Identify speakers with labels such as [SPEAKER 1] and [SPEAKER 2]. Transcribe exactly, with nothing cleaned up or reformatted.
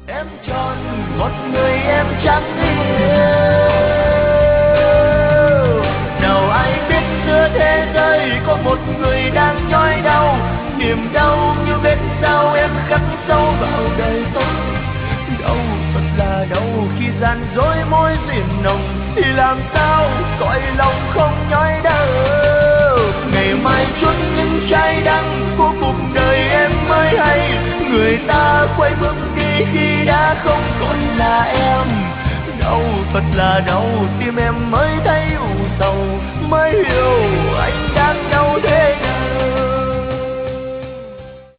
[SPEAKER 1] Em chọn một người em chẳng yêu, nào ai biết giữa thế giới có một người đang nhói đau, niềm đau như vết dao em khắc sâu vào đời tôi. Đau thật là đau khi gian dối môi duyên nồng, thì làm sao cõi lòng không nhói đau. Ngày mai chút những trái đắng của cuộc đời em mới hay, người ta quay bước đi khi đã không còn là em. Đau thật là đau